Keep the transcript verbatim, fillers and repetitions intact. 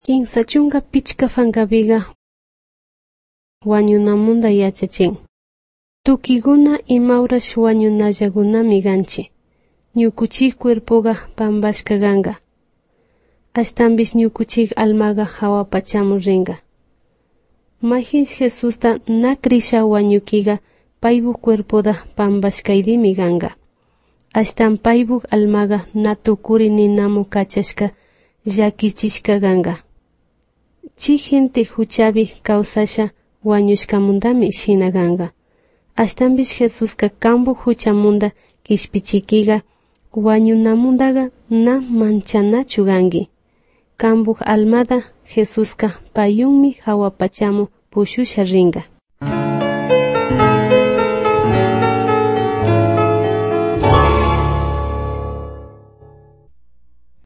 Kinsa chunka pichka fankapiqa wañunamunda yachachin. Tukikuna imawrash wañunallakunami kanchi. Ñukuchik cuerpoga pampashka kanka. Ashtambish ñukuchik almaga hawapachamun rinka. Mayhinch Jesusta nakrisha wañukiga paybu cuerpoda pampashkaydimi kanka. Ashtan paybu almaga natukuri ninamu kachashka llakichishka kanka. Chik gente huchabi kawsasha wañushkamundami shina kanka. Ashtambish Jesuska kambu huchamunda kishpichikiga wañunamundaga na manchanachu kanki. Kambu almada Jesuska payunmi hawapachamu pushusha rinka.